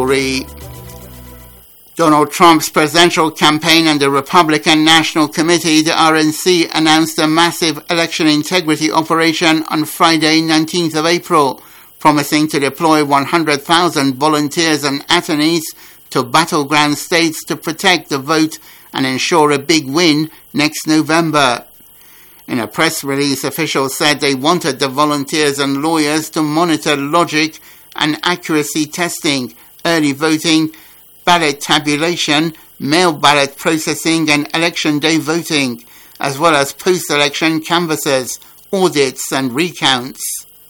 story. Donald Trump's presidential campaign and the Republican National Committee, the RNC, announced a massive election integrity operation on Friday, 19th of April, promising to deploy 100,000 volunteers and attorneys to battleground states to protect the vote and ensure a big win next November. In a press release, officials said they wanted the volunteers and lawyers to monitor logic and accuracy testing, early voting, ballot tabulation, mail ballot processing and election day voting, as well as post-election canvassers, audits and recounts.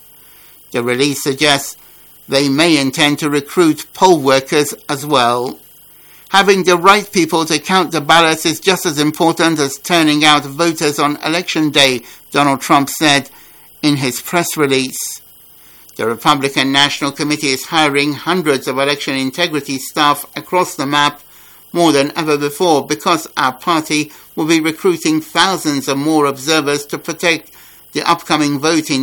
The release suggests they may intend to recruit poll workers as well. Having the right people to count the ballots is just as important as turning out voters on election day, Donald Trump said in his press release. The Republican National Committee is hiring hundreds of election integrity staff across the map, more than ever before, because our party will be recruiting thousands of more observers to protect the upcoming vote in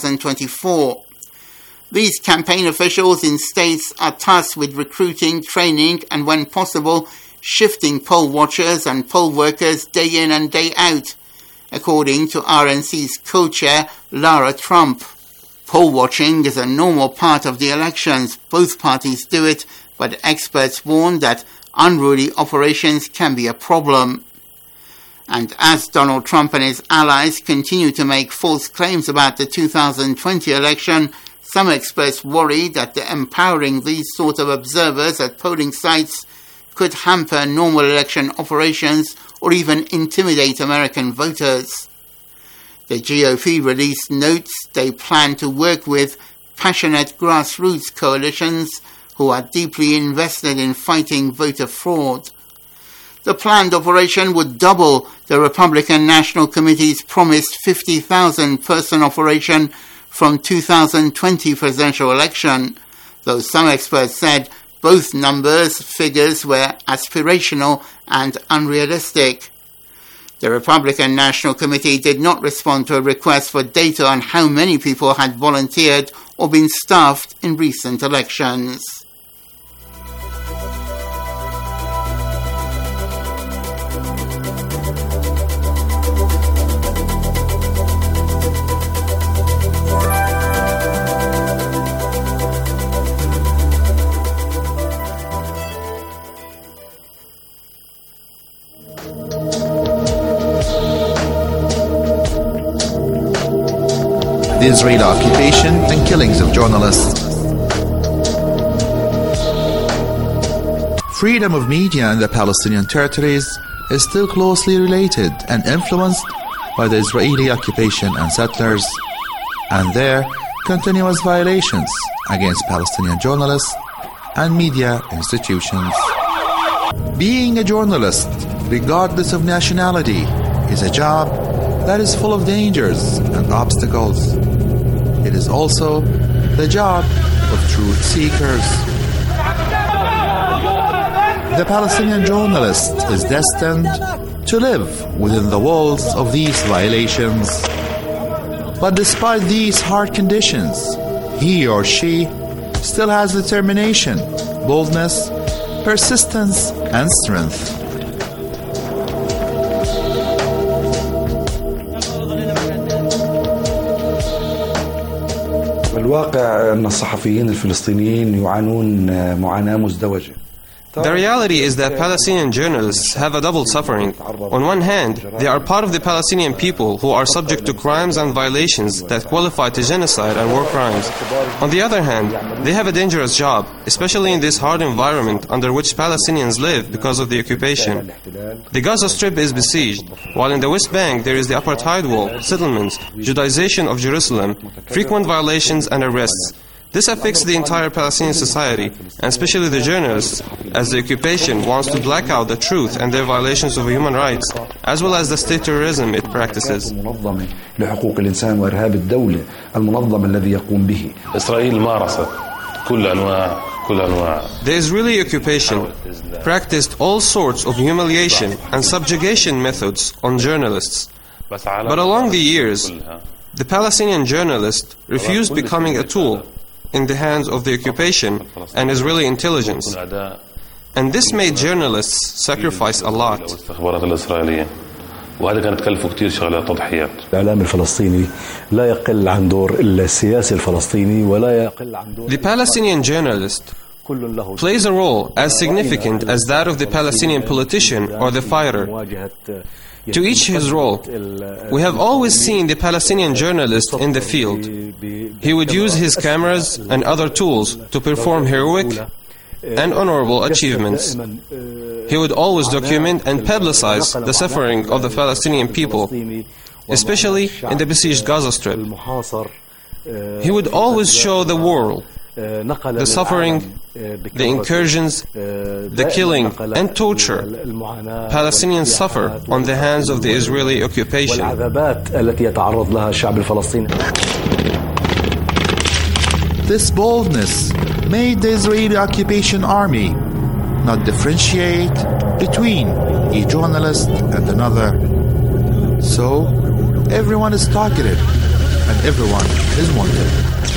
2024. These campaign officials in states are tasked with recruiting, training, and when possible, shifting poll watchers and poll workers day in and day out, according to RNC's co-chair, Lara Trump. Poll watching is a normal part of the elections. Both parties do it, but experts warn that unruly operations can be a problem. And as Donald Trump and his allies continue to make false claims about the 2020 election, some experts worry that the empowering these sort of observers at polling sites could hamper normal election operations or even intimidate American voters. The GOP release notes they plan to work with passionate grassroots coalitions who are deeply invested in fighting voter fraud. The planned operation would double the Republican National Committee's promised 50,000-person operation from 2020 presidential election, though some experts said both figures were aspirational and unrealistic. The Republican National Committee did not respond to a request for data on how many people had volunteered or been staffed in recent elections. The Israeli occupation and killings of journalists. Freedom of media in the Palestinian territories is still closely related and influenced by the Israeli occupation and settlers, and their continuous violations against Palestinian journalists and media institutions. Being a journalist, regardless of nationality, is a job that is full of dangers and obstacles. It is also the job of truth seekers. The Palestinian journalist is destined to live within the walls of these violations. But despite these hard conditions, he or she still has determination, boldness, persistence, and strength. الواقع أن الصحفيين الفلسطينيين يعانون معاناة مزدوجة. The reality is that Palestinian journalists have a double suffering. On one hand, they are part of the Palestinian people who are subject to crimes and violations that qualify to genocide and war crimes. On the other hand, they have a dangerous job, especially in this hard environment under which Palestinians live because of the occupation. The Gaza Strip is besieged, while in the West Bank there is the apartheid wall, settlements, Judaization of Jerusalem, frequent violations and arrests. This affects the entire Palestinian society, and especially the journalists, as the occupation wants to black out the truth and their violations of human rights, as well as the state terrorism it practices. The Israeli occupation practiced all sorts of humiliation and subjugation methods on journalists. But along the years, the Palestinian journalist refused becoming a tool. in the hands of the occupation and Israeli intelligence. And this made journalists sacrifice a lot. وهذا كانت تكلفه كثير شغلات تضحيات. الإعلام الفلسطيني لا يقل عن دور السياسي الفلسطيني ولا يقل عن دور. The Palestinian journalist plays a role as significant as that of the Palestinian politician or the fighter. To each his role. We have always seen the Palestinian journalist in the field. He would use his cameras and other tools to perform heroic and honorable achievements. He would always document and publicize the suffering of the Palestinian people, especially in the besieged Gaza Strip. He would always show the world the suffering, the incursions, the killing and torture Palestinians suffer on the hands of the Israeli occupation. This boldness made the Israeli occupation army not differentiate between a journalist and another. So, everyone is targeted and everyone is wanted.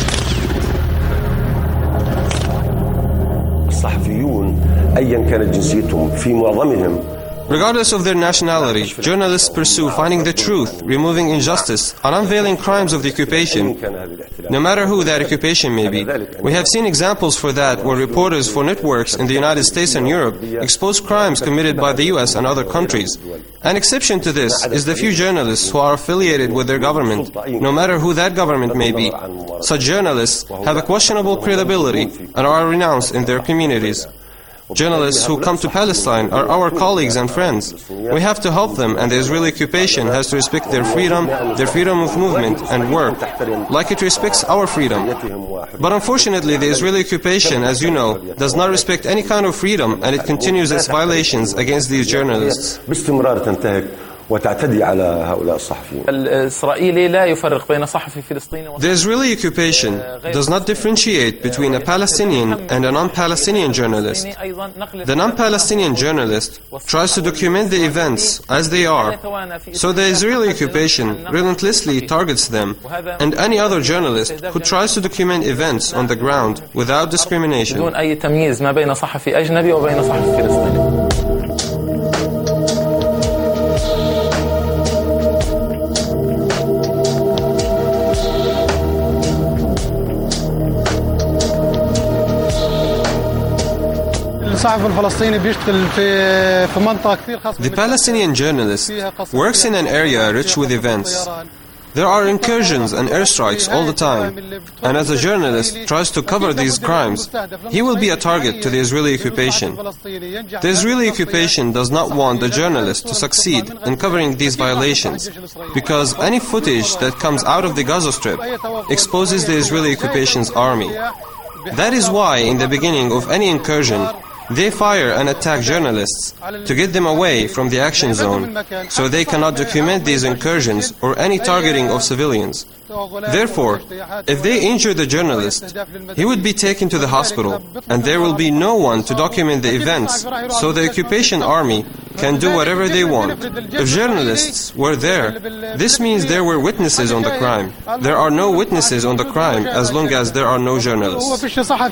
الصحفيون أيا كانت جنسيتهم في معظمهم. Regardless of their nationality, journalists pursue finding the truth, removing injustice, and unveiling crimes of the occupation, no matter who that occupation may be. We have seen examples for that where reporters for networks in the United States and Europe expose crimes committed by the US and other countries. An exception to this is the few journalists who are affiliated with their government, no matter who that government may be. Such journalists have a questionable credibility and are renounced in their communities. Journalists who come to Palestine are our colleagues and friends. We have to help them, and the Israeli occupation has to respect their freedom of movement and work, like it respects our freedom. But unfortunately, the Israeli occupation, as you know, does not respect any kind of freedom, and it continues its violations against these journalists. وتعتدي على هؤلاء الصحفيين. الإسرائيلي لا يفرق بين صحفي فلسطيني. The Israeli occupation does not differentiate between a Palestinian and a non-Palestinian journalist. The non-Palestinian journalist tries to document the events as they are, so the Israeli occupation relentlessly targets them and any other journalist who tries to document events on the ground without discrimination. بدون أي تمييز ما بين صحفي أجنبي وبين صحفي فلسطيني. The Palestinian journalist works in an area rich with events. There are incursions and airstrikes all the time, and as a journalist tries to cover these crimes, he will be a target to the Israeli occupation. The Israeli occupation does not want the journalist to succeed in covering these violations, because any footage that comes out of the Gaza Strip exposes the Israeli occupation's army. That is why, in the beginning of any incursion, they fire and attack journalists to get them away from the action zone, so they cannot document these incursions or any targeting of civilians. Therefore, if they injure the journalist, he would be taken to the hospital, and there will be no one to document the events, so the occupation army can do whatever they want. If journalists were there, this means there were witnesses on the crime. There are no witnesses on the crime as long as there are no journalists.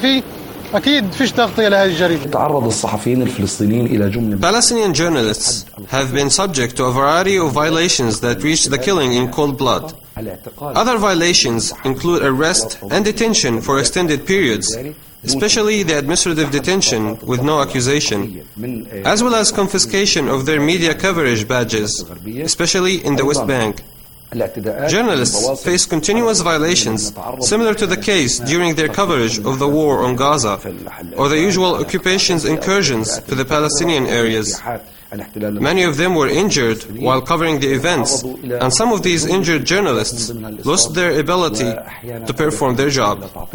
Palestinian journalists have been subject to a variety of violations that reach the killing in cold blood. Other violations include arrest and detention for extended periods, especially the administrative detention with no accusation, as well as confiscation of their media coverage badges, especially in the West Bank. Journalists face continuous violations similar to the case during their coverage of the war on Gaza or the usual occupation's incursions to the Palestinian areas. Many of them were injured while covering the events, and some of these injured journalists lost their ability to perform their job.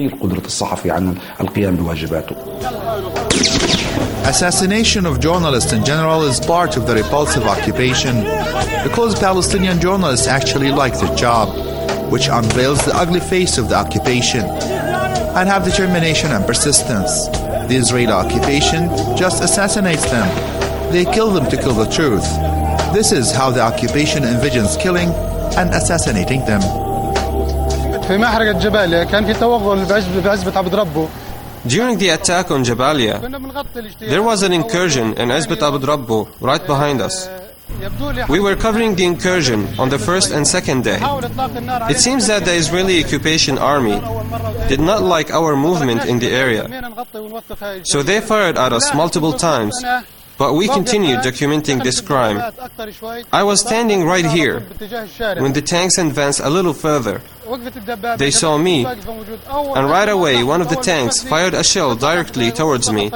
Assassination of journalists in general is part of the repulsive occupation because Palestinian journalists actually like their job, which unveils the ugly face of the occupation, and have determination and persistence. The Israeli occupation just assassinates them. They kill them to kill the truth. This is how the occupation envisions killing and assassinating them. في محرقة جباليا كان في توغل بعزبة عبد ربه. During the attack on Jabalia, there was an incursion in Izbit Abd Rabbo right behind us. We were covering the incursion on the first and second day. It seems that the Israeli occupation army did not like our movement in the area, so they fired at us multiple times, but we continued documenting this crime. I was standing right here when the tanks advanced a little further. They saw me, and right away one of the tanks fired a shell directly towards me.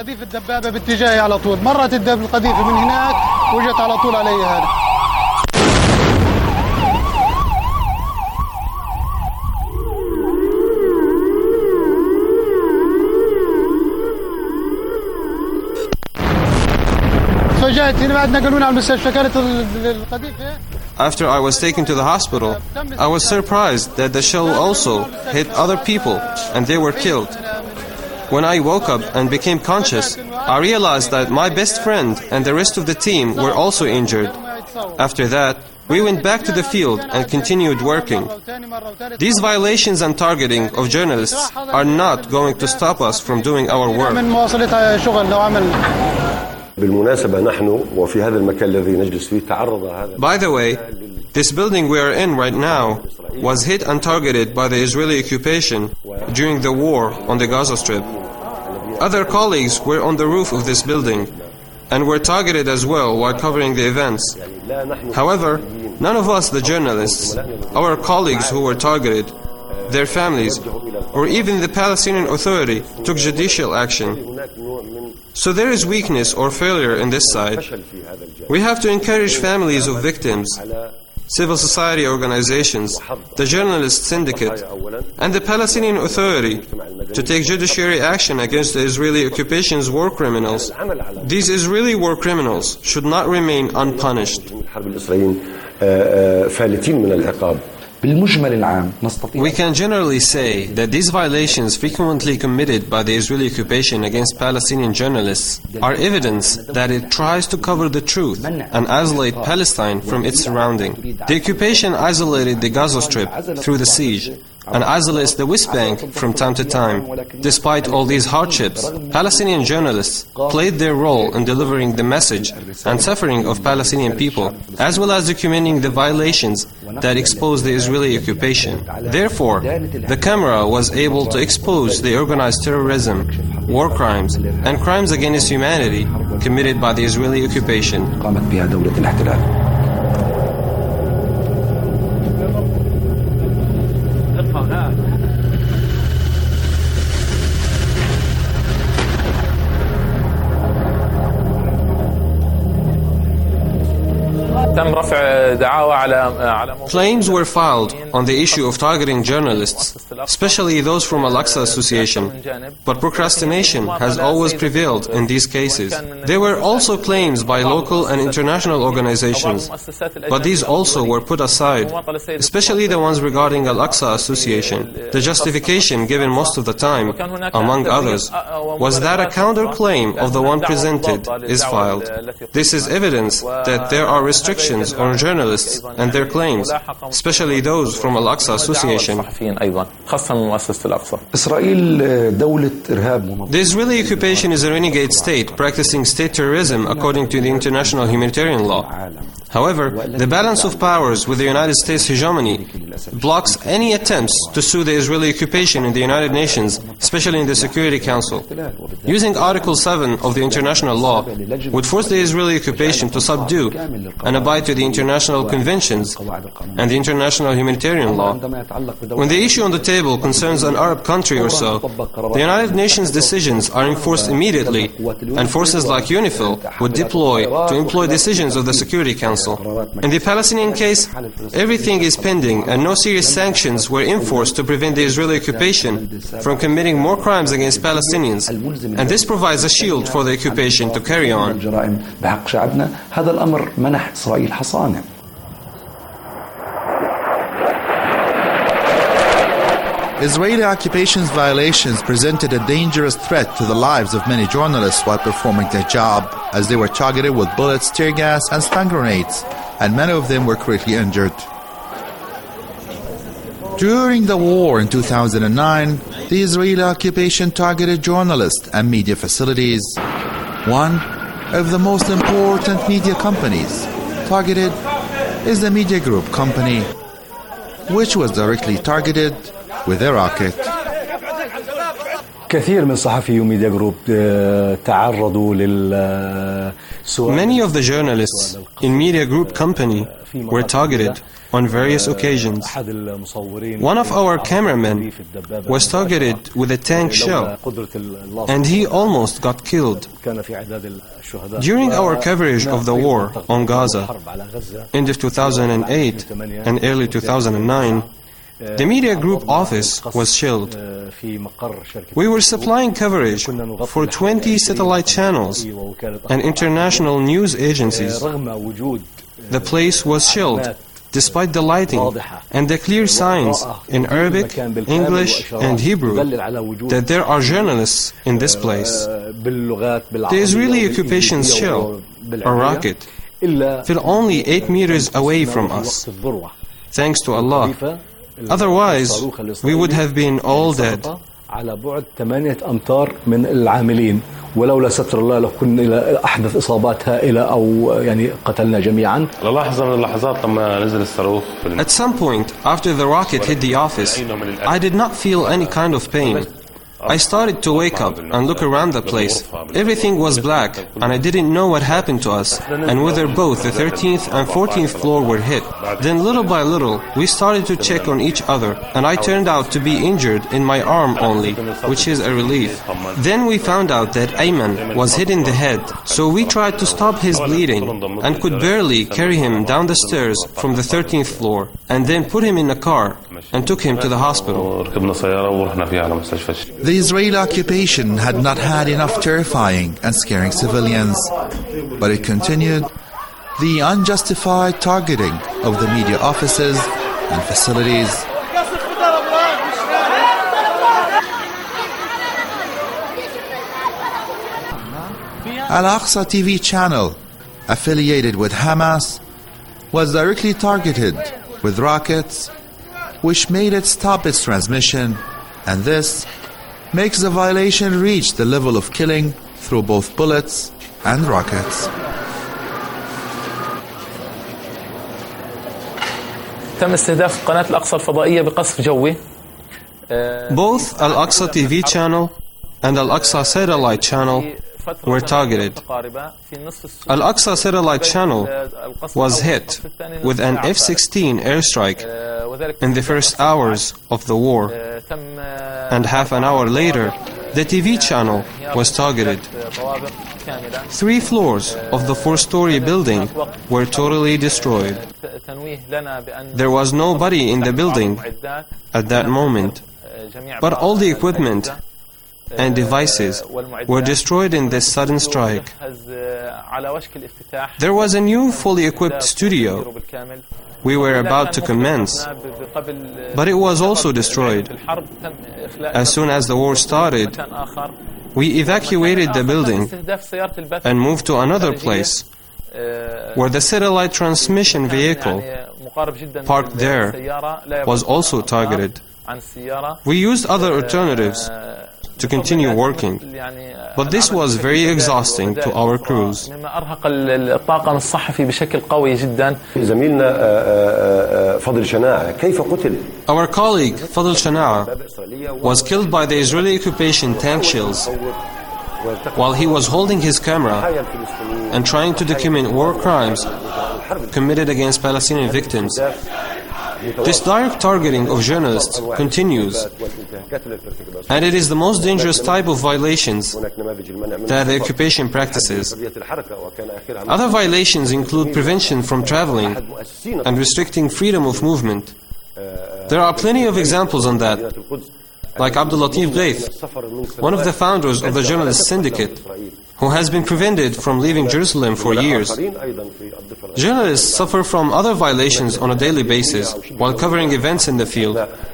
After I was taken to the hospital, I was surprised that the shell also hit other people and they were killed. When I woke up and became conscious, I realized that my best friend and the rest of the team were also injured. After that, we went back to the field and continued working. These violations and targeting of journalists are not going to stop us from doing our work. By the way, this building we are in right now was hit and targeted by the Israeli occupation during the war on the Gaza Strip. Other colleagues were on the roof of this building and were targeted as well while covering the events. However, none of us, the journalists, our colleagues who were targeted, their families, or even the Palestinian Authority took judicial action. So there is weakness or failure in this side. We have to encourage families of victims, civil society organizations, the journalist syndicate, and the Palestinian Authority to take judiciary action against the Israeli occupation's war criminals. These Israeli war criminals should not remain unpunished. We can generally say that these violations frequently committed by the Israeli occupation against Palestinian journalists are evidence that it tries to cover the truth and isolate Palestine from its surrounding. The occupation isolated the Gaza Strip through the siege and isolates the West Bank from time to time. Despite all these hardships, Palestinian journalists played their role in delivering the message and suffering of Palestinian people, as well as documenting the violations that exposed the Israeli occupation. Therefore, the camera was able to expose the organized terrorism, war crimes, and crimes against humanity committed by the Israeli occupation. Claims were filed on the issue of targeting journalists, especially those from Al-Aqsa Association, but procrastination has always prevailed in these cases. There were also claims by local and international organizations, but these also were put aside, especially the ones regarding Al-Aqsa Association. The justification given most of the time, among others, was that a counterclaim of the one presented is filed. This is evidence that there are restrictions on journalists and their claims, especially those from Al-Aqsa Association. The Israeli occupation is a renegade state practicing state terrorism according to the international humanitarian law. However, the balance of powers with the United States hegemony blocks any attempts to sue the Israeli occupation in the United Nations, especially in the Security Council. Using Article 7 of the international law would force the Israeli occupation to subdue and abide to the international conventions and the international humanitarian law. When the issue on the table concerns an Arab country or so, the United Nations decisions are enforced immediately, and forces like UNIFIL would deploy to employ decisions of the Security Council. In the Palestinian case, everything is pending and no serious sanctions were enforced to prevent the Israeli occupation from committing more crimes against Palestinians, and this provides a shield for the occupation to carry on. Israeli occupation's violations presented a dangerous threat to the lives of many journalists while performing their job, as they were targeted with bullets, tear gas, and stun grenades, and many of them were critically injured. During the war in 2009, the Israeli occupation targeted journalists and media facilities. One of the most important media companies targeted is the Media Group company, which was directly targeted with a rocket. كثير من صحفي وميديا جروب تعرضوا Many of the journalists in Media Group company were targeted on various occasions. One of our cameramen was targeted with a tank shell, and he almost got killed. During our coverage of the war on Gaza, end of 2008 and early 2009, the Media Group office was shelled. We were supplying coverage for 20 satellite channels and international news agencies. The place was shelled, despite the lighting and the clear signs in Arabic, English and Hebrew that there are journalists in this place. The Israeli occupation's shell, a rocket, fell only 8 meters away from us. Thanks to Allah. Otherwise, we would have been all dead. على بعد 8 أمتار من العاملين ولولا ستر الله لو كنا إلى أحدث إصابات هائلة أو يعني قتلنا جميعا. لحظة من اللحظات لما نزل الصاروخ. At some point, after the rocket hit the office, I did not feel any kind of pain. I started to wake up and look around the place. Everything was black, and I didn't know what happened to us, and whether both the 13th and 14th floor were hit. Then little by little, we started to check on each other, and I turned out to be injured in my arm only, which is a relief. Then we found out that Ayman was hit in the head, so we tried to stop his bleeding, and could barely carry him down the stairs from the 13th floor, and then put him in a car, and took him to the hospital. The Israeli occupation had not had enough terrifying and scaring civilians, but it continued the unjustified targeting of the media offices and facilities. Al-Aqsa TV channel, affiliated with Hamas, was directly targeted with rockets, which made it stop its transmission, and this makes the violation reach the level of killing through both bullets and rockets. تم استهداف قناة الأقصى الفضائية بقصف جوي. Both Al-Aqsa TV channel and Al-Aqsa satellite channel were targeted. Al-Aqsa satellite channel was hit with an F-16 airstrike in the first hours of the war, and half an hour later, the TV channel was targeted. 3 floors of the 4-story building were totally destroyed. There was nobody in the building at that moment, but all the equipment and devices were destroyed in this sudden strike. There was a new fully equipped studio we were about to commence, but it was also destroyed. As soon as the war started, we evacuated the building and moved to another place where the satellite transmission vehicle parked there was also targeted. We used other alternatives to continue working, but this was very exhausting to our crews. Our colleague Fadl Shana'a was killed by the Israeli occupation tank shells while he was holding his camera and trying to document war crimes committed against Palestinian victims. This direct targeting of journalists continues, and it is the most dangerous type of violations that the occupation practices. Other violations include prevention from traveling and restricting freedom of movement. There are plenty of examples on that, like Abdul Latif Ghaith, one of the founders of the Journalist Syndicate, who has been prevented from leaving Jerusalem for years. Journalists suffer from other violations on a daily basis while covering events in the field.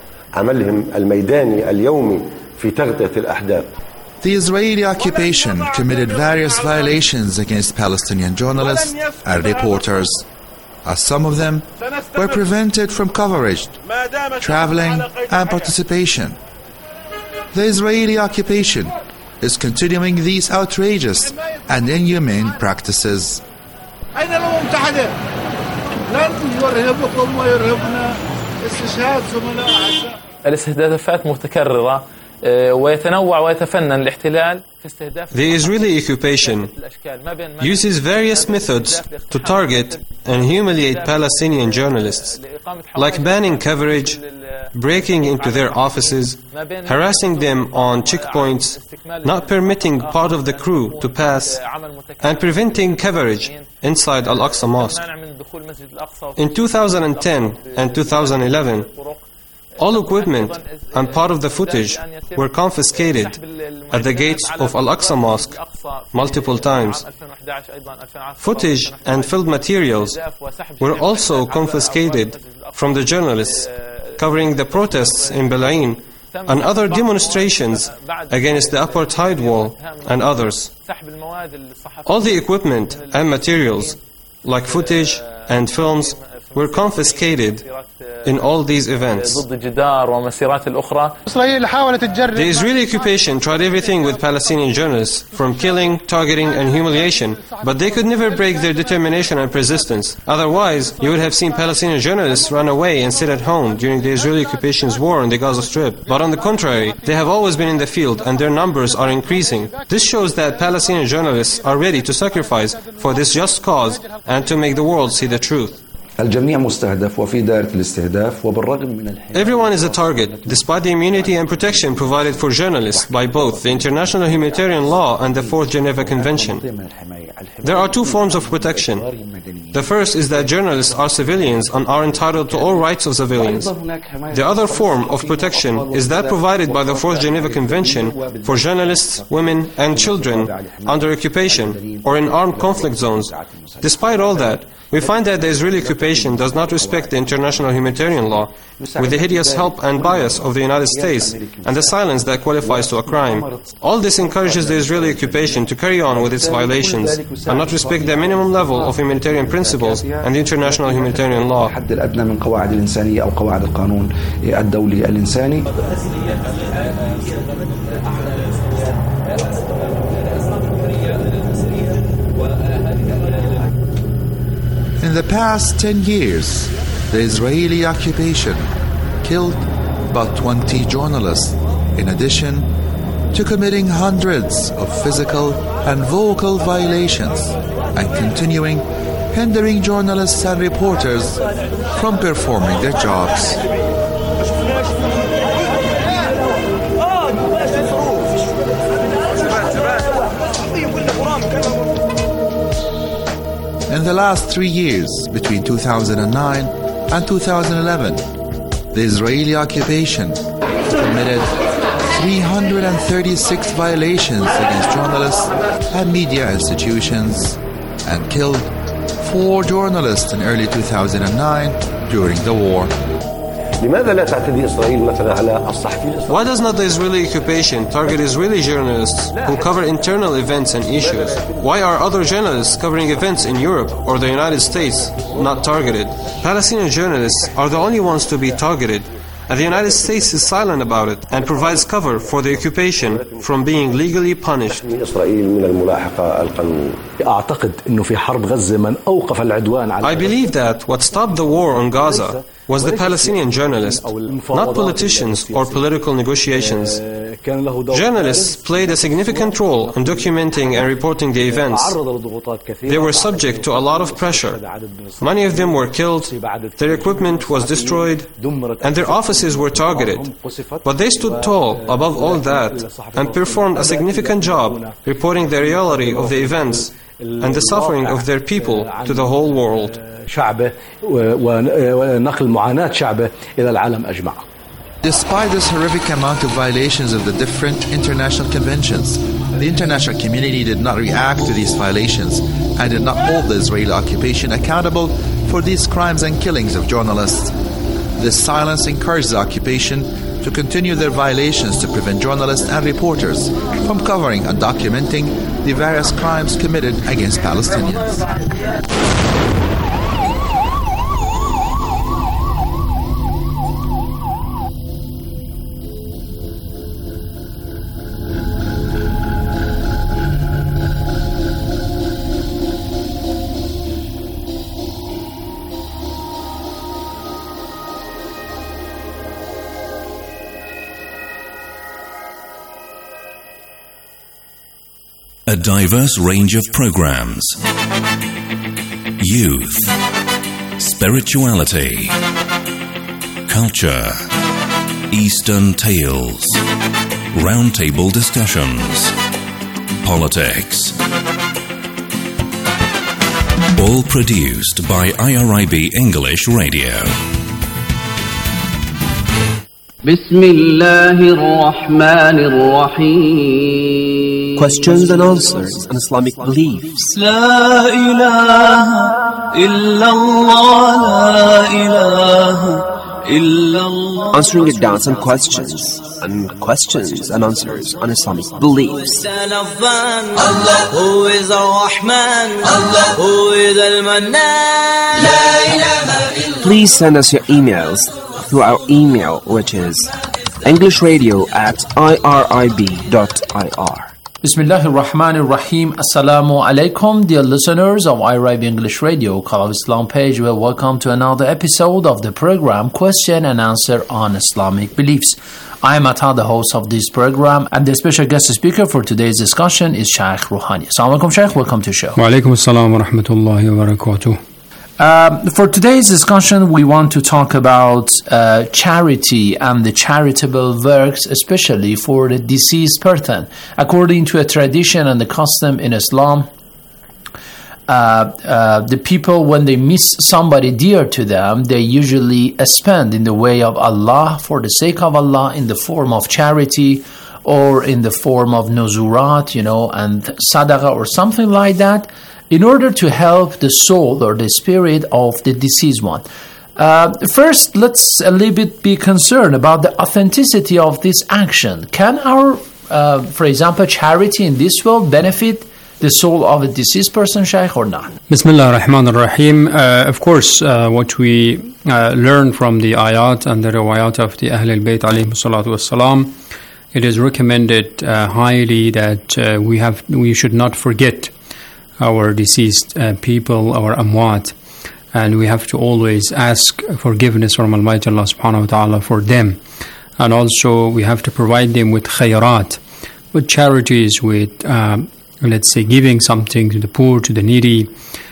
The Israeli occupation committed various violations against Palestinian journalists and reporters. as some of them were prevented from coverage, traveling, and participation. The Israeli occupation is continuing these outrageous and inhumane practices. الاستهدافات متكررة ويتنوع ويتفنن الاحتلال في استهداف. The Israeli occupation uses various methods to target and humiliate Palestinian journalists, like banning coverage, breaking into their offices, harassing them on checkpoints, not permitting part of the crew to pass, and preventing coverage inside Al-Aqsa Mosque. In 2010 and 2011, all equipment and part of the footage were confiscated at the gates of Al-Aqsa Mosque multiple times. Footage and filmed materials were also confiscated from the journalists covering the protests in Bal'in and other demonstrations against the apartheid wall and others. All the equipment and materials, like footage and films, were confiscated in all these events. The Israeli occupation tried everything with Palestinian journalists, from killing, targeting, and humiliation, but they could never break their determination and persistence. Otherwise, you would have seen Palestinian journalists run away and sit at home during the Israeli occupation's war on the Gaza Strip. But on the contrary, they have always been in the field and their numbers are increasing. This shows that Palestinian journalists are ready to sacrifice for this just cause and to make the world see the truth. Everyone is a target, despite the immunity and protection provided for journalists by both the international humanitarian law and the Fourth Geneva Convention. There are two forms of protection. The first is that journalists are civilians and are entitled to all rights of civilians. The other form of protection is that provided by the Fourth Geneva Convention for journalists, women, and children under occupation or in armed conflict zones. Despite all that, we find that the Israeli occupation does not respect the international humanitarian law, with the hideous help and bias of the United States and the silence that qualifies to a crime. All this encourages the Israeli occupation to carry on with its violations and not respect the minimum level of humanitarian principles and the international humanitarian law. In the past 10 years, the Israeli occupation killed about 20 journalists, in addition to committing hundreds of physical and vocal violations and continuing hindering journalists and reporters from performing their jobs. In the last 3 years, between 2009 and 2011, the Israeli occupation committed 336 violations against journalists and media institutions and killed 4 journalists in early 2009 during the war. Why does not the Israeli occupation target Israeli journalists who cover internal events and issues? Why are other journalists covering events in Europe or the United States not targeted? Palestinian journalists are the only ones to be targeted, and the United States is silent about it and provides cover for the occupation from being legally punished. I believe that what stopped the war on Gaza was the Palestinian journalists, not politicians or political negotiations. Journalists played a significant role in documenting and reporting the events. They were subject to a lot of pressure. Many of them were killed, their equipment was destroyed, and their offices were targeted. But they stood tall above all that and performed a significant job reporting the reality of the events and the suffering of their people to the whole world. Despite this horrific amount of violations of the different international conventions, the international community did not react to these violations and did not hold the Israeli occupation accountable for these crimes and killings of journalists. This silence encouraged the occupation to continue their violations to prevent journalists and reporters from covering and documenting the various crimes committed against Palestinians. a diverse range of programs. Youth, spirituality, culture, Eastern tales, roundtable discussions, politics. All produced by IRIB English Radio. Questions and answers on Islamic beliefs. La ilaha illallah, la ilaha illallah. Answering your doubts and questions and answers on Islamic beliefs. Allah, who is Ar-Rahman, Allah, who is Al-Mannan. La ilaha illallah. Please send us your emails through our email, which is englishradio@irib.ir. Bismillahir Rahmanir Rahim. Assalamu alaikum, dear listeners of IRIB English Radio, Call of Islam page. Well, welcome to another episode of the program Question and Answer on Islamic Beliefs. I am Atta, the host of this program, and the special guest speaker for today's discussion is Shaykh Rouhani. Assalamu alaikum, Shaykh. Welcome to the show. Wa alaikum assalam wa rahmatullahi wa barakatuh. For today's discussion, we want to talk about charity and the charitable works, especially for the deceased person. According to a tradition and the custom in Islam, the people, when they miss somebody dear to them, they usually spend in the way of Allah, for the sake of Allah, in the form of charity or in the form of nuzurat, and sadaqah or something like that, in order to help the soul or the spirit of the deceased one. First, let's a little bit be concerned about the authenticity of this action. Can our, for example, charity in this world benefit the soul of a deceased person, Shaykh, or not? Bismillah ar-Rahman ar-Rahim. Of course, what we learn from the ayat and the riwayat of the Ahl al-Bayt alayhi salatu wassalam, it is recommended highly that we should not forget our deceased people, our amwat, and we have to always ask forgiveness from Almighty Allah subhanahu wa ta'ala for them. And also we have to provide them with khayrat, with charities, with let's say giving something to the poor, to the needy,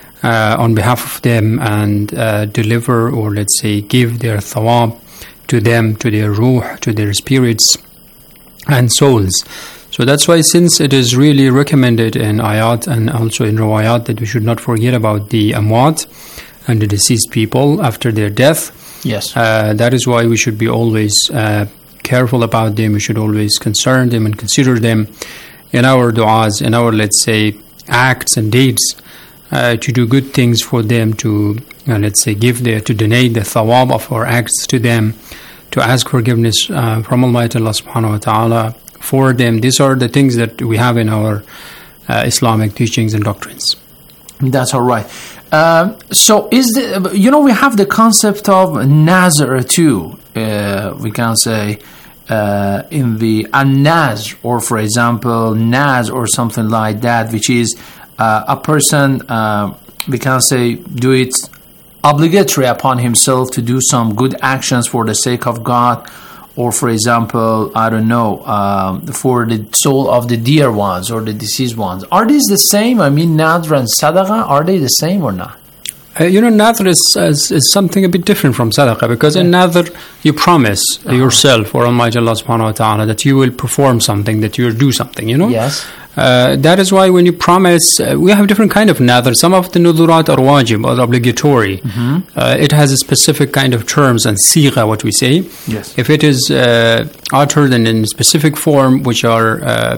on behalf of them, and deliver, or let's say give their thawab to them, to their ruh, to their spirits and souls. So that's why, since it is really recommended in ayat and also in riwayat that we should not forget about the amwat and the deceased people after their death. Yes. That is why we should be always careful about them. We should always concern them and consider them in our du'as, in our, let's say, acts and deeds, to do good things for them, to, let's say, to donate the thawab of our acts to them, to ask forgiveness from Almighty Allah subhanahu wa ta'ala for them. These are the things that we have in our Islamic teachings and doctrines. That's all right. So we have the concept of nazr too. We can say in the an-nazr, or for example naz or something like that, which is a person, we can say, do it obligatory upon himself to do some good actions for the sake of God, or for example, I don't know, for the soul of the dear ones or the deceased ones. Are these the same? I mean, nadr and sadaqah, are they the same or not? Nadr is something a bit different from sadaqah, because in nadr you promise yourself or Almighty Allah subhanahu wa ta'ala that you will perform something, that you will do something, Yes. That is why when you promise, we have different kind of nadr. Some of the nudurat are wajib, or obligatory. Mm-hmm. It has a specific kind of terms and sigha, what we say. Yes. If it is uttered in specific form, which are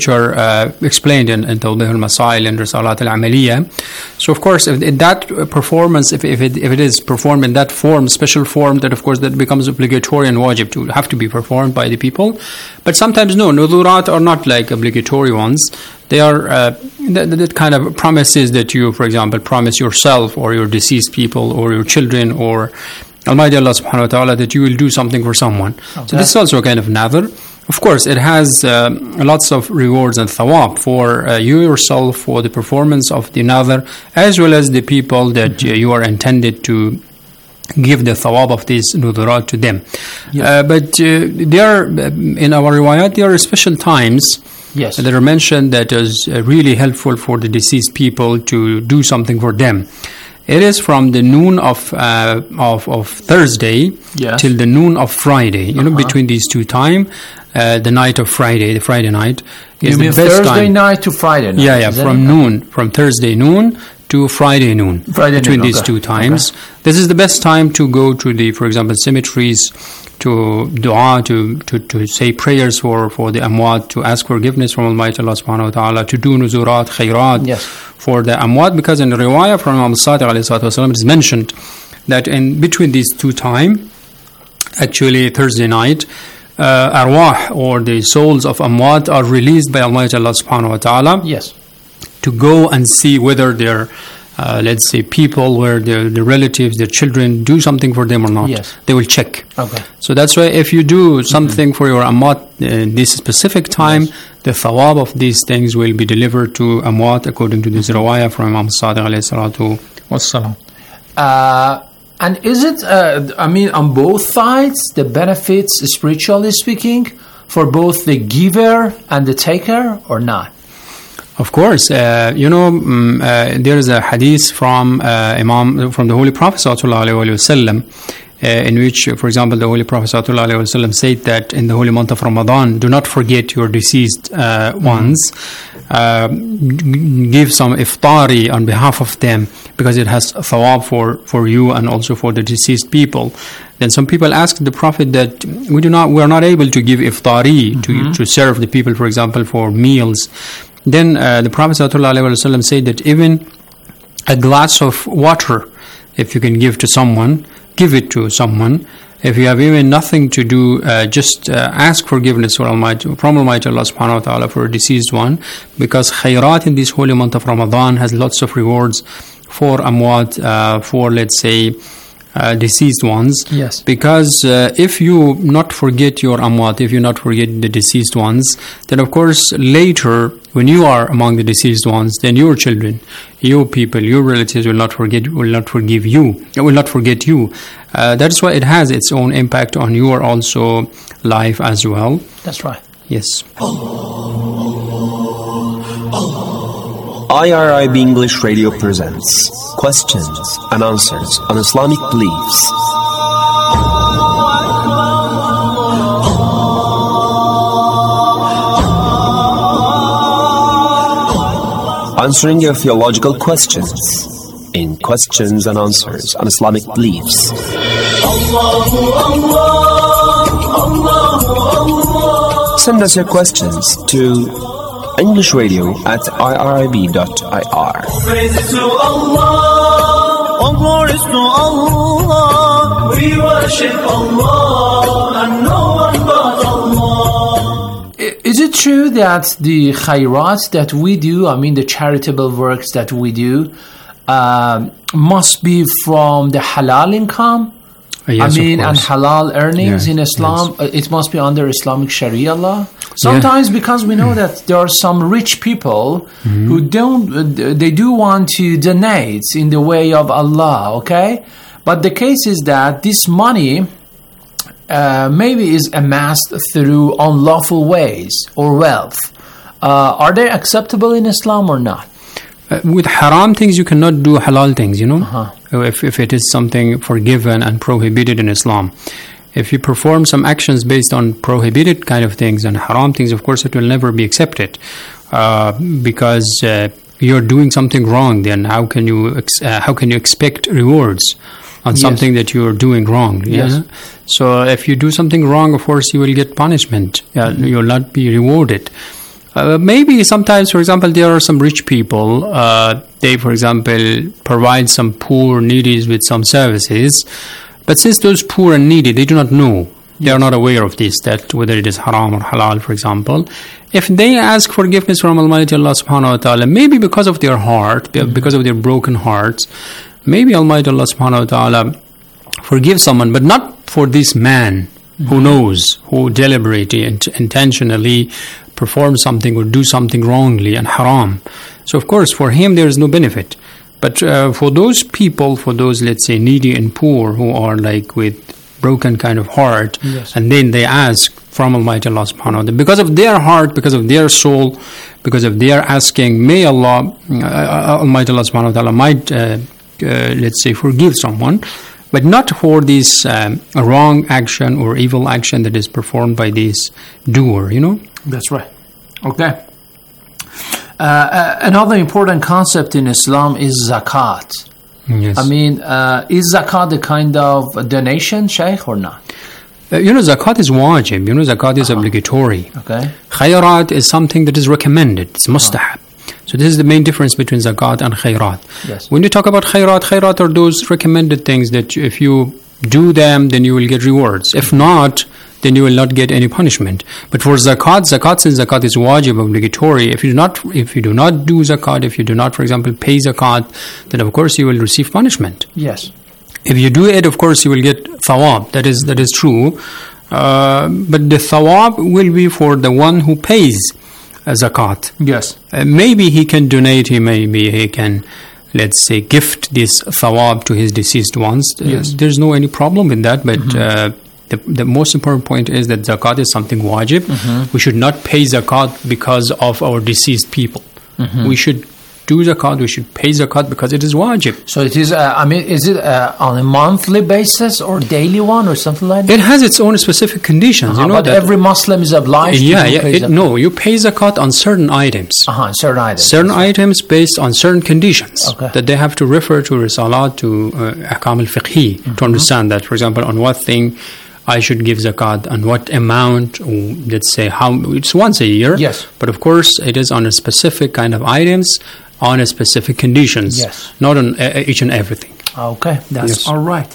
explained in Tawdih al-Masail and Risalat al-Amaliyah. So of course, if that performance, if it is performed in that form, special form, that of course that becomes obligatory and wajib, to have to be performed by the people. But sometimes no, nudurat are not like obligatory ones. They are that kind of promises that you, for example, promise yourself or your deceased people or your children or Almighty Allah subhanahu wa ta'ala that you will do something for someone. Okay. So this is also a kind of nadr. Of course, it has lots of rewards and thawab for you yourself, for the performance of the nadr, as well as the people that you are intended to give the thawab of these nudurat to them. Yes. But there are, in our riwayat, there are special times Yes. that are mentioned that is really helpful for the deceased people to do something for them. It is from the noon of Thursday till the noon of Friday. You know, between these two time, the night of Friday, the Friday night is the best time. Thursday night to Friday night? Yeah, from noon, from Thursday noon to Friday noon. Between these two times, this is the best time to go to the, for example, cemeteries, to dua, to say prayers for the amwat, to ask forgiveness from Almighty Allah subhanahu wa ta'ala, to do nuzurat, khairat for the amwat, because in the riwayah from Imam Sadiq alayhi salatu wasalam, it is mentioned that in between these two time, actually Thursday night, arwah, or the souls of amwat, are released by Almighty Allah subhanahu wa ta'ala to go and see whether their let's say people, where the relatives, their children, do something for them or not. They will check. So that's why if you do something for your amwat in this specific time, the thawab of these things will be delivered to amwat according to this riwayah from Imam Sadiq alayhi salatu wassalam. And is it, on both sides, the benefits, spiritually speaking, for both the giver and the taker, or not? Of course, there is a hadith from the Holy Prophet sallallahu alaihi wasallam, in which, for example, the Holy Prophet sallallahu alaihi wasallam said that in the holy month of Ramadan, do not forget your deceased ones. Give some iftari on behalf of them, because it has thawab for you and also for the deceased people. Then some people asked the Prophet that we are not able to give iftari to serve the people, for example, for meals. Then the Prophet ﷺ said that even a glass of water, if you can give to someone, give it to someone. If you have even nothing to do, just ask forgiveness from Almighty Allah subhanahu wa ta'ala for a deceased one, because khairat in this holy month of Ramadan has lots of rewards for amwat, for, let's say, deceased ones. Because if you not forget your amwat, if you not forget the deceased ones, then of course later when you are among the deceased ones, then your children, your people, your relatives will not forget you. That's why it has its own impact on your also life as well. That's right. Yes. IRIB English Radio presents Questions and Answers on Islamic Beliefs. Answering your theological questions in Questions and Answers on Islamic Beliefs. Send us your questions to EnglishRadio@irib.ir. Praises to Allah, all glories to Allah. We worship Allah and no one but Allah. Is it true that the khairat that we do, the charitable works that we do, must be from the halal income? Yes, and halal earnings in Islam, it must be under Islamic Sharia law. Sometimes because we know that there are some rich people who they do want to donate in the way of Allah, okay? But the case is that this money maybe is amassed through unlawful ways or wealth. Are they acceptable in Islam or not? With haram things, you cannot do halal things, if it is something forgiven and prohibited in Islam. If you perform some actions based on prohibited kind of things and haram things, of course it will never be accepted, because you're doing something wrong. Then how can you expect rewards on something that you're doing wrong? So if you do something wrong, of course you will get punishment. You'll not be rewarded. Maybe sometimes, for example, there are some rich people, they, for example, provide some poor needies with some services, but since those poor and needy, they do not know, they are not aware of this, that whether it is haram or halal, for example, if they ask forgiveness from Almighty Allah subhanahu wa ta'ala, maybe because of their heart, because of their broken hearts, maybe Almighty Allah subhanahu wa ta'ala forgives someone, but not for this man who knows, who deliberately and intentionally perform something or do something wrongly and haram. So of course for him there is no benefit. But for those people, for those, let's say, needy and poor, who are like with broken kind of heart, and then they ask from Almighty Allah subhanahu wa ta'ala. Because of their heart, because of their soul, because of their asking, may Allah, Almighty Allah subhanahu wa ta'ala might, let's say, forgive someone, but not for this wrong action or evil action that is performed by this doer, That's right. Okay. Another important concept in Islam is zakat. Yes. I mean, is zakat a kind of a donation, Shaykh, or not? Zakat is wajib. Zakat is obligatory. Okay. Khayrat is something that is recommended. It's mustahab. So this is the main difference between zakat and khayrat. Yes. When you talk about khayrat are those recommended things that if you do them, then you will get rewards. If not, then you will not get any punishment. But for zakat, since zakat is wajib, obligatory, if you do not do zakat, if you do not, for example, pay zakat, then of course you will receive punishment. Yes. If you do it, of course you will get thawab. That is true. But the thawab will be for the one who pays zakat. Yes. Maybe he can donate, maybe he can, let's say, gift this thawab to his deceased ones. Yes. There's no any problem with that, but the most important point is that zakat is something wajib. We should not pay zakat because of our deceased people. We should do zakat, we should pay zakat because it is wajib. So it is, is it on a monthly basis or daily one or something like that? It has its own specific conditions. But every Muslim is obliged to pay zakat? No, you pay zakat on certain items. Certain items. Certain items based on certain conditions that they have to refer to Risalat, to Ahkam al-Fiqhi, to understand that. For example, on what thing I should give zakat, on what amount, let's say how, it's once a year. Yes. But of course, it is on a specific kind of items, on a specific conditions. Yes. Not on each and everything. Okay, that's all right.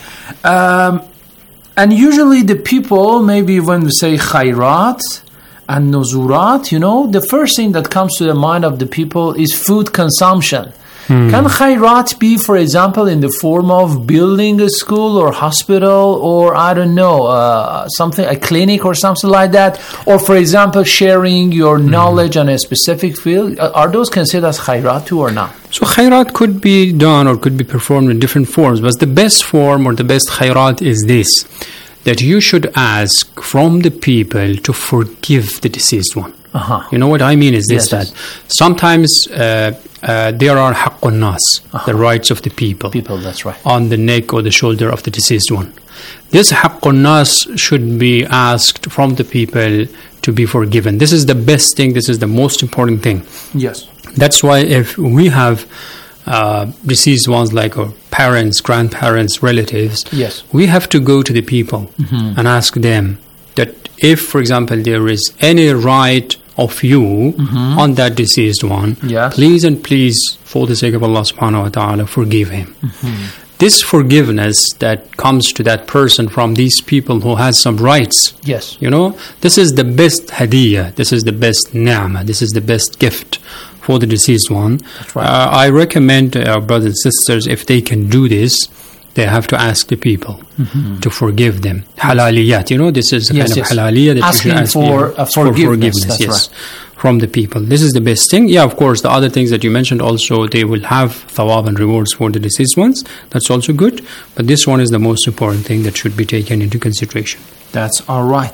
And usually the people, maybe when we say khayrat and nuzurat, the first thing that comes to the mind of the people is food consumption. Can khayrat be, for example, in the form of building a school or hospital or, I don't know, something, a clinic or something like that? Or, for example, sharing your knowledge on a specific field? Are those considered as khayrat too or not? So khayrat could be done or could be performed in different forms, but the best form or the best khayrat is this, that you should ask from the people to forgive the deceased one. You know what I mean is this, that sometimes there are haqqun nas, the rights of the people. That's right. On the neck or the shoulder of the deceased one. This haqqun nas should be asked from the people to be forgiven. This is the best thing, this is the most important thing. Yes. That's why if we have deceased ones like our parents, grandparents, relatives, yes, we have to go to the people and ask them that if, for example, there is any right of you on that deceased one, please and please, for the sake of Allah subhanahu wa ta'ala, forgive him. This forgiveness that comes to that person from these people who has some rights, yes, this is the best hadiyah, this is the best ni'mah, this is the best gift for the deceased one. That's right. I recommend our brothers and sisters, if they can do this, they have to ask the people to forgive them. Halaliyat, this is the kind of halaliyah that asking you should ask for forgiveness. That's yes, right. From the people. This is the best thing. Yeah, of course, the other things that you mentioned also, they will have thawab and rewards for the deceased ones. That's also good. But this one is the most important thing that should be taken into consideration. That's all right.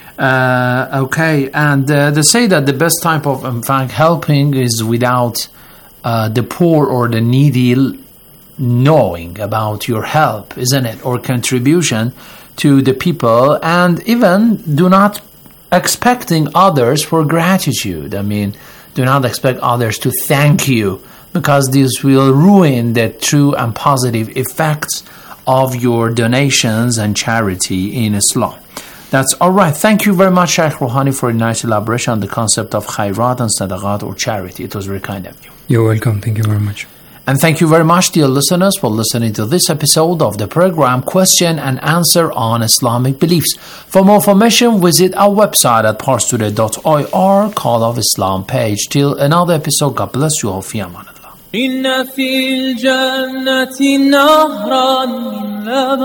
Okay, and they say that the best type of, in fact, helping is without the poor or the needy knowing about your help, isn't it, or contribution to the people, and even do not expecting others for gratitude. I mean, do not expect others to thank you, because this will ruin the true and positive effects of your donations and charity in Islam. That's all right. Thank you very much, Shaykh Rouhani, for a nice elaboration on the concept of khayrat and sadaqat or charity. It was very kind of you. You're welcome. Thank you very much. And thank you very much, dear listeners, for listening to this episode of the program Question and Answer on Islamic Beliefs. For more information, visit our website at parstoday.ir, Call of Islam page. Till another episode, God bless you all. Fi amanillah. إن في الجنة نهرا من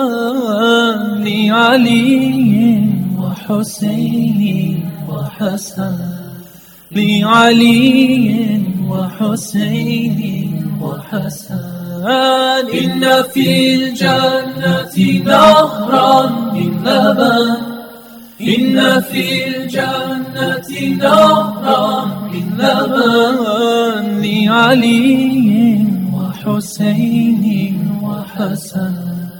لبن لعلي وحسين وحسن لعلي وحسين وحسن إن في الجنة نهرا من لبن إن في الجنة نهرا من لبن لعلي وحسين وحسن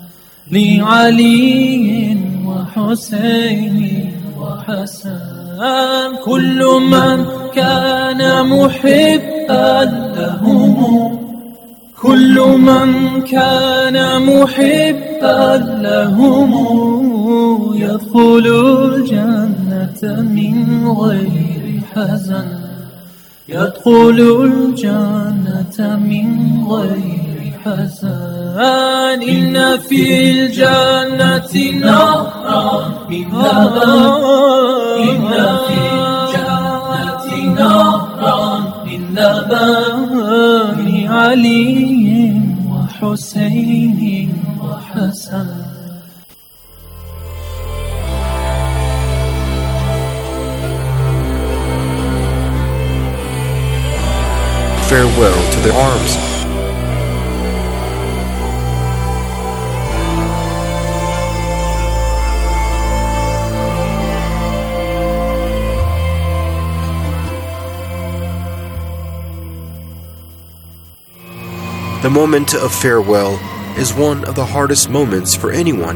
لعلي وحسين وحسن كل من كان محبا لهم كل من كان محبا لهم يدخل الجنة من غير حزن يدخل الجنة من غير حزن إن في الجنة نهرا من لبن إن في الجنة نهرا من لبن علي وحسين وحسن. Farewell to their arms. The moment of farewell is one of the hardest moments for anyone.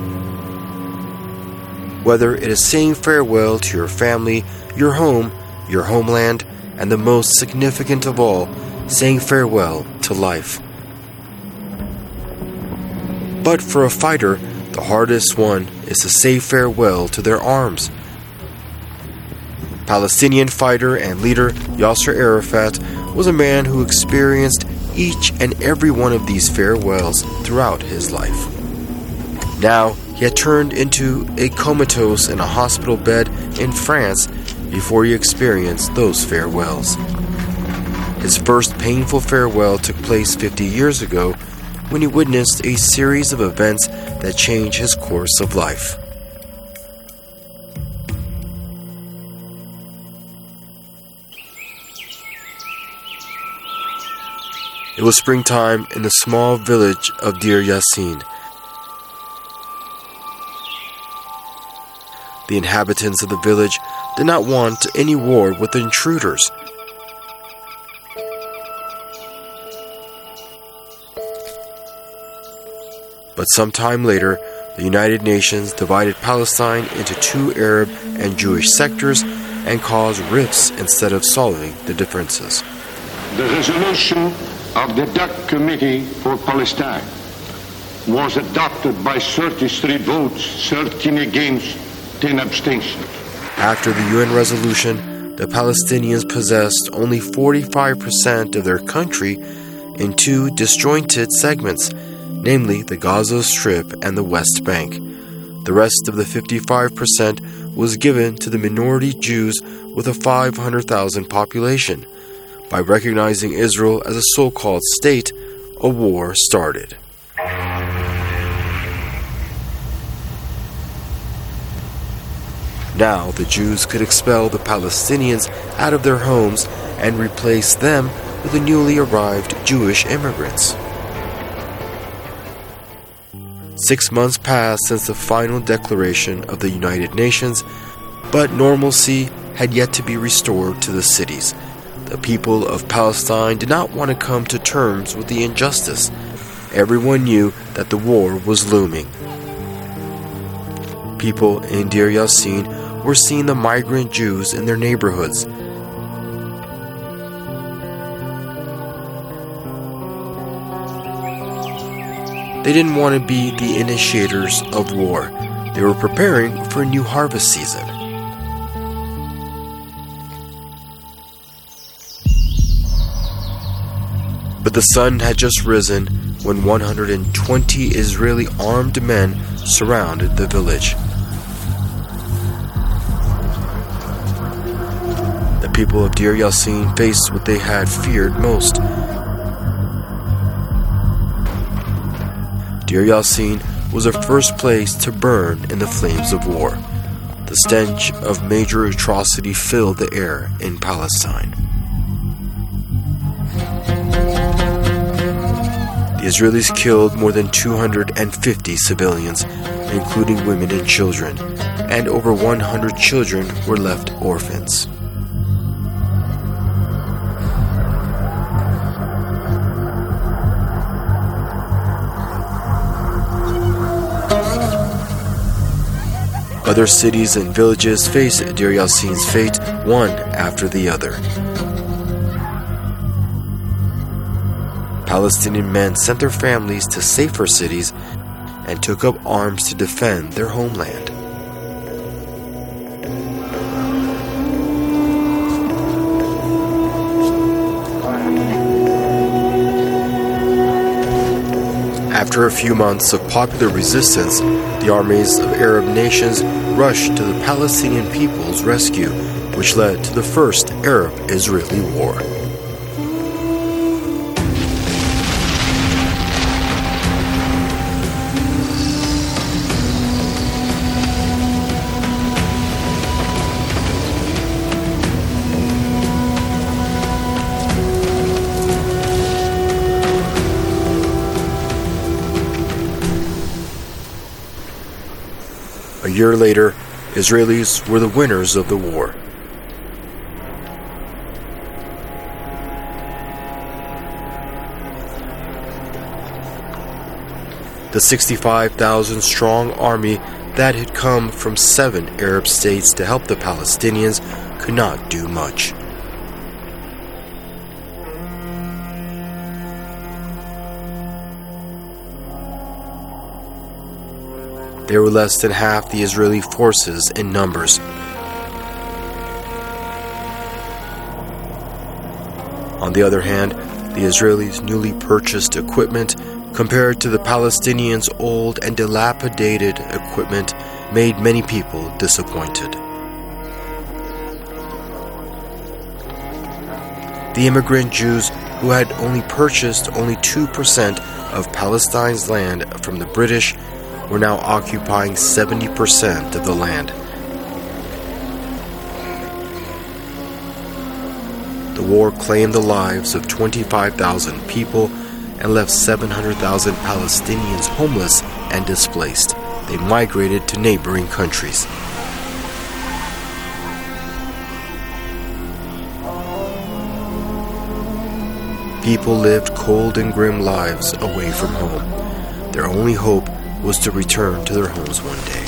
Whether it is saying farewell to your family, your home, your homeland, and the most significant of all, saying farewell to life. But for a fighter, the hardest one is to say farewell to their arms. Palestinian fighter and leader Yasser Arafat was a man who experienced each and every one of these farewells throughout his life. Now, he had turned into a comatose in a hospital bed in France before he experienced those farewells. His first painful farewell took place 50 years ago when he witnessed a series of events that changed his course of life. It was springtime in the small village of Deir Yassin. The inhabitants of the village did not want any war with the intruders. But sometime later, the United Nations divided Palestine into two Arab and Jewish sectors and caused rifts instead of solving the differences. The resolution of the DAC Committee for Palestine was adopted by 33 votes, 13 against, 10 abstentions. After the UN resolution, the Palestinians possessed only 45% of their country in two disjointed segments, namely the Gaza Strip and the West Bank. The rest of the 55% was given to the minority Jews with a 500,000 population. By recognizing Israel as a so-called state, a war started. Now the Jews could expel the Palestinians out of their homes and replace them with the newly arrived Jewish immigrants. 6 months passed since the final declaration of the United Nations, but normalcy had yet to be restored to the cities. The people of Palestine did not want to come to terms with the injustice. Everyone knew that the war was looming. People in Deir Yassin were seeing the migrant Jews in their neighborhoods. They didn't want to be the initiators of war. They were preparing for a new harvest season. But the sun had just risen when 120 Israeli armed men surrounded the village. The people of Deir Yassin faced what they had feared most. Deir Yassin was the first place to burn in the flames of war. The stench of major atrocity filled the air in Palestine. The Israelis killed more than 250 civilians, including women and children, and over 100 children were left orphans. Other cities and villages faced Deir Yassin's fate, one after the other. Palestinian men sent their families to safer cities and took up arms to defend their homeland. After a few months of popular resistance, the armies of Arab nations rushed to the Palestinian people's rescue, which led to the First Arab-Israeli War. A year later, Israelis were the winners of the war. The 65,000-strong army that had come from 7 Arab states to help the Palestinians could not do much. They were less than half the Israeli forces in numbers. On the other hand, the Israelis' newly purchased equipment, compared to the Palestinians' old and dilapidated equipment, made many people disappointed. The immigrant Jews, who had only purchased only 2% of Palestine's land from the British, were now occupying 70% of the land. The war claimed the lives of 25,000 people and left 700,000 Palestinians homeless and displaced. They migrated to neighboring countries. People lived cold and grim lives away from home. Their only hope was to return to their homes one day.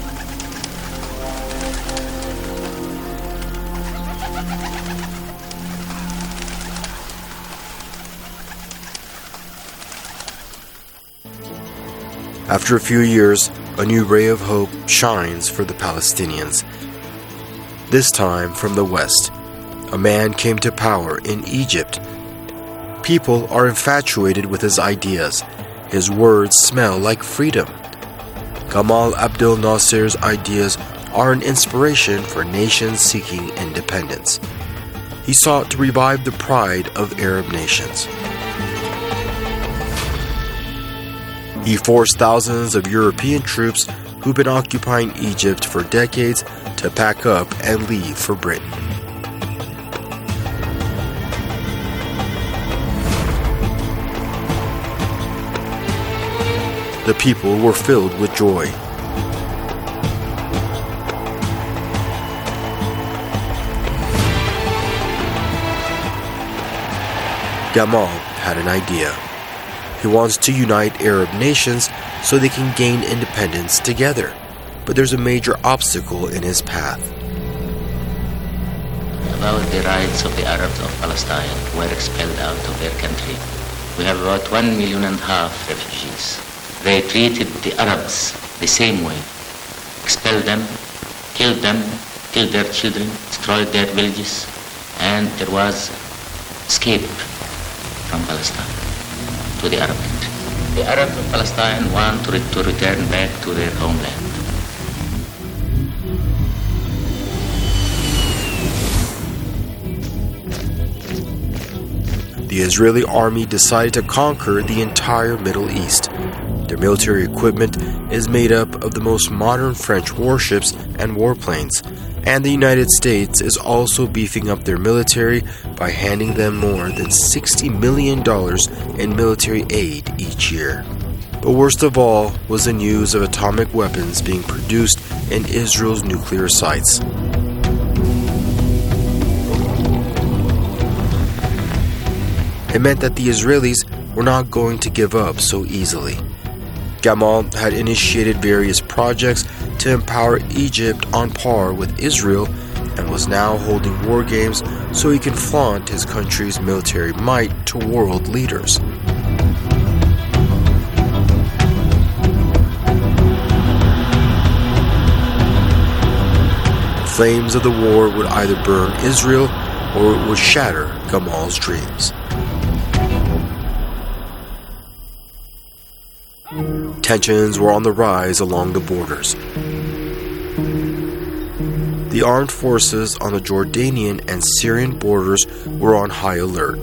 After a few years, a new ray of hope shines for the Palestinians. This time from the west, a man came to power in Egypt. People are infatuated with his ideas. His words smell like freedom. Gamal Abdel Nasser's ideas are an inspiration for nations seeking independence. He sought to revive the pride of Arab nations. He forced thousands of European troops who've been occupying Egypt for decades to pack up and leave for Britain. The people were filled with joy. Gamal had an idea. He wants to unite Arab nations so they can gain independence together. But there's a major obstacle in his path. About the rights of the Arabs of Palestine who were expelled out of their country. We have about 1.5 million refugees. They treated the Arabs the same way. Expelled them, killed their children, destroyed their villages, and there was escape from Palestine to the Arab country. The Arabs of Palestine want to return back to their homeland. The Israeli army decided to conquer the entire Middle East. Their military equipment is made up of the most modern French warships and warplanes, and the United States is also beefing up their military by handing them more than $60 million in military aid each year. But worst of all was the news of atomic weapons being produced in Israel's nuclear sites. It meant that the Israelis were not going to give up so easily. Gamal had initiated various projects to empower Egypt on par with Israel and was now holding war games so he can flaunt his country's military might to world leaders. The flames of the war would either burn Israel or it would shatter Gamal's dreams. Tensions were on the rise along the borders. The armed forces on the Jordanian and Syrian borders were on high alert.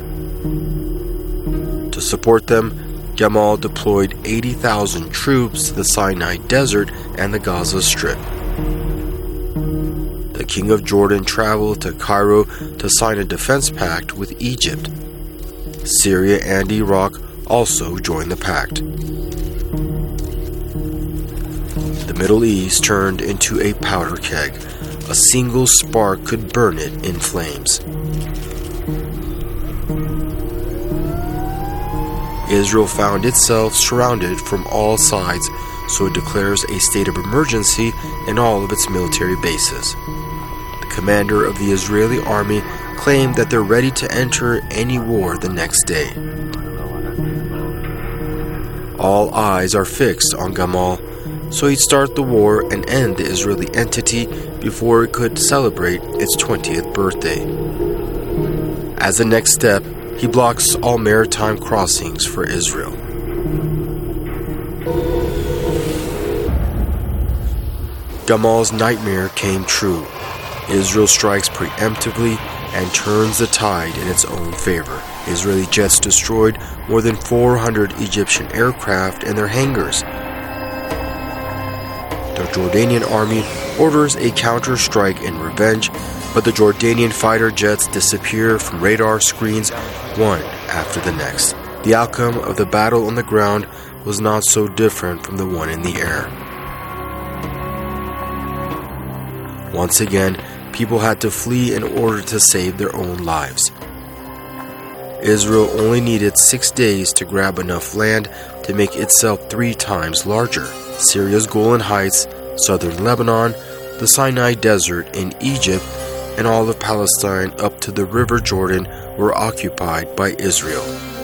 To support them, Gamal deployed 80,000 troops to the Sinai Desert and the Gaza Strip. The King of Jordan traveled to Cairo to sign a defense pact with Egypt. Syria and Iraq also joined the pact. The Middle East turned into a powder keg. A single spark could burn it in flames. Israel found itself surrounded from all sides, so it declares a state of emergency in all of its military bases. The commander of the Israeli army claimed that they're ready to enter any war the next day. All eyes are fixed on Gamal, so he'd start the war and end the Israeli entity before it could celebrate its 20th birthday. As a next step, he blocks all maritime crossings for Israel. Gamal's nightmare came true. Israel strikes preemptively and turns the tide in its own favor. Israeli jets destroyed more than 400 Egyptian aircraft and their hangars. The Jordanian army orders a counter-strike in revenge, but the Jordanian fighter jets disappear from radar screens one after the next. The outcome of the battle on the ground was not so different from the one in the air. Once again, people had to flee in order to save their own lives. Israel only needed 6 days to grab enough land to make itself 3 times larger. Syria's Golan Heights, southern Lebanon, the Sinai Desert in Egypt, and all of Palestine up to the River Jordan were occupied by Israel.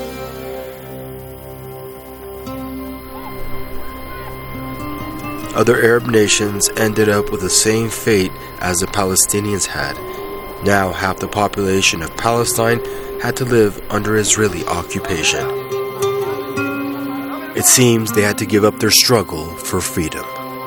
Other Arab nations ended up with the same fate as the Palestinians had. Now half the population of Palestine had to live under Israeli occupation. It seems they had to give up their struggle for freedom.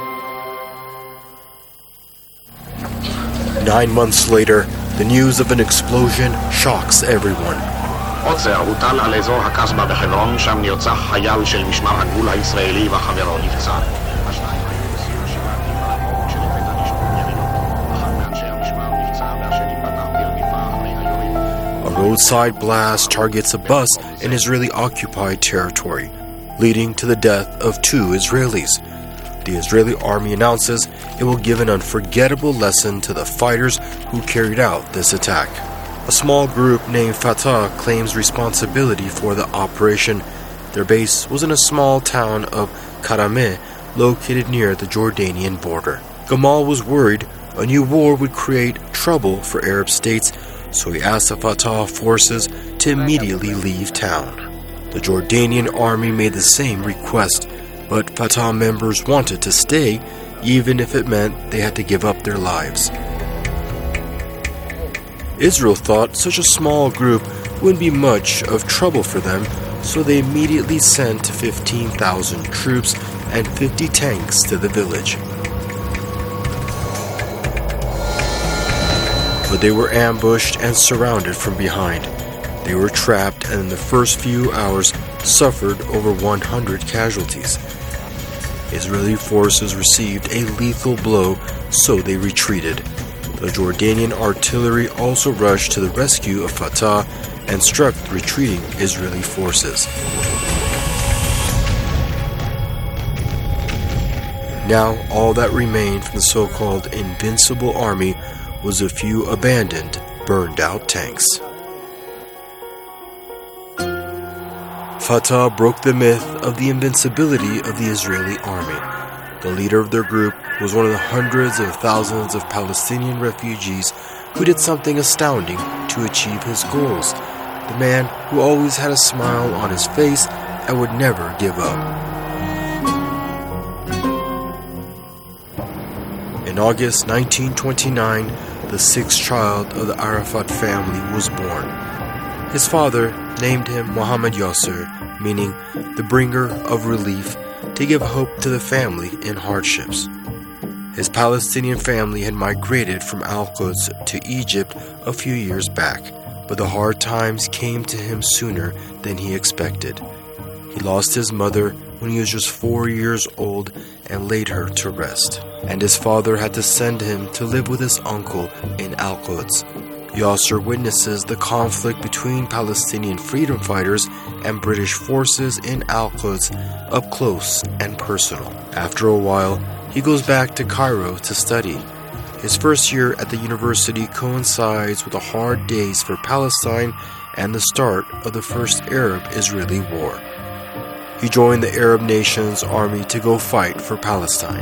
9 months later, the news of an explosion shocks everyone. עוצר הוטל על אזור הקסבה בחברון, שם נרצח חייל של משמר הגבול הישראלי וחברו נפצע. A roadside blast targets a bus in Israeli-occupied territory, leading to the death of 2 Israelis. The Israeli army announces it will give an unforgettable lesson to the fighters who carried out this attack. A small group named Fatah claims responsibility for the operation. Their base was in a small town of Karameh, located near the Jordanian border. Gamal was worried a new war would create trouble for Arab states, so he asked the Fatah forces to immediately leave town. The Jordanian army made the same request, but Fatah members wanted to stay, even if it meant they had to give up their lives. Israel thought such a small group wouldn't be much of trouble for them, so they immediately sent 15,000 troops and 50 tanks to the village. But they were ambushed and surrounded from behind. They were trapped and in the first few hours suffered over 100 casualties. Israeli forces received a lethal blow, so they retreated. The Jordanian artillery also rushed to the rescue of Fatah and struck the retreating Israeli forces. Now all that remained from the so-called invincible army was a few abandoned, burned-out tanks. Fatah broke the myth of the invincibility of the Israeli army. The leader of their group was one of the hundreds of thousands of Palestinian refugees who did something astounding to achieve his goals. The man who always had a smile on his face and would never give up. In August 1929, the sixth child of the Arafat family was born. His father named him Mohammed Yasser, meaning the bringer of relief, to give hope to the family in hardships. His Palestinian family had migrated from Al-Quds to Egypt a few years back, but the hard times came to him sooner than he expected. He lost his mother when he was just 4 years old and laid her to rest, and his father had to send him to live with his uncle in Al-Quds. Yasser witnesses the conflict between Palestinian freedom fighters and British forces in Al-Quds up close and personal. After a while, he goes back to Cairo to study. His first year at the university coincides with the hard days for Palestine and the start of the first Arab-Israeli war. He joined the Arab nations' army to go fight for Palestine.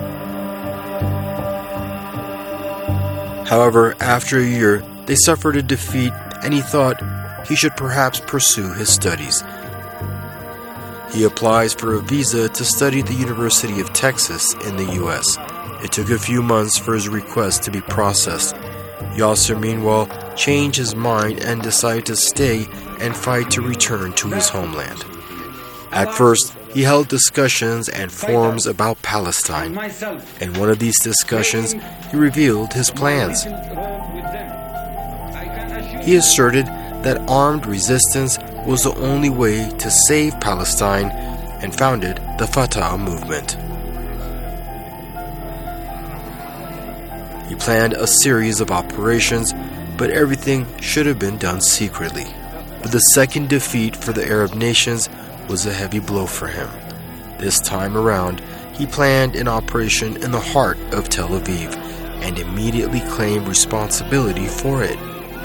However, after a year, they suffered a defeat, and he thought he should perhaps pursue his studies. He applies for a visa to study at the University of Texas in the U.S. It took a few months for his request to be processed. Yasser, meanwhile, changed his mind and decided to stay and fight to return to his homeland. At first, he held discussions and forums about Palestine. In one of these discussions, he revealed his plans. He asserted that armed resistance was the only way to save Palestine and founded the Fatah movement. He planned a series of operations, but everything should have been done secretly. But the second defeat for the Arab nations was a heavy blow for him. This time around, he planned an operation in the heart of Tel Aviv and immediately claimed responsibility for it.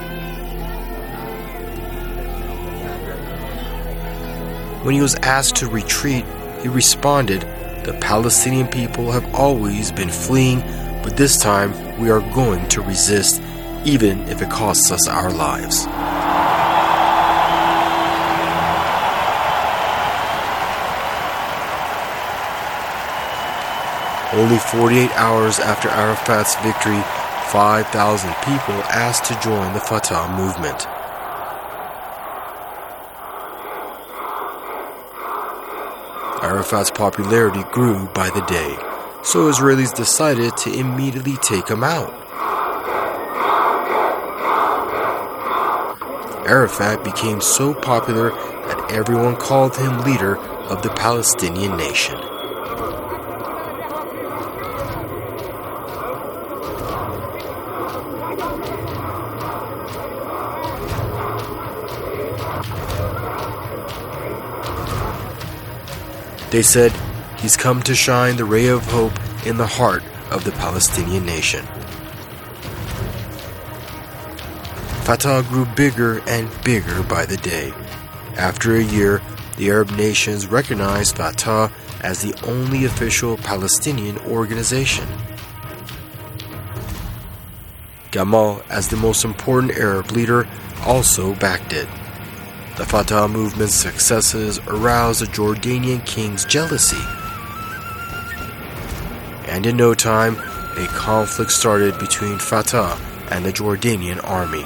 When he was asked to retreat, he responded, "The Palestinian people have always been fleeing, but this time we are going to resist, even if it costs us our lives." Only 48 hours after Arafat's victory, 5,000 people asked to join the Fatah movement. Arafat's popularity grew by the day, so Israelis decided to immediately take him out. Arafat became so popular that everyone called him leader of the Palestinian nation. They said, "He's come to shine the ray of hope in the heart of the Palestinian nation." Fatah grew bigger and bigger by the day. After a year, the Arab nations recognized Fatah as the only official Palestinian organization. Gamal, as the most important Arab leader, also backed it. The Fatah movement's successes aroused the Jordanian king's jealousy. And in no time, a conflict started between Fatah and the Jordanian army.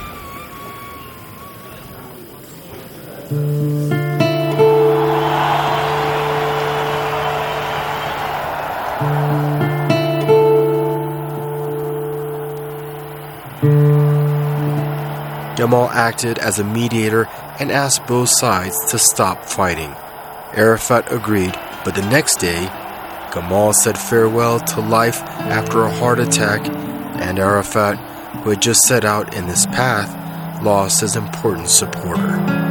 Gamal acted as a mediator and asked both sides to stop fighting. Arafat agreed, but the next day, Gamal said farewell to life after a heart attack, and Arafat, who had just set out in this path, lost his important supporter.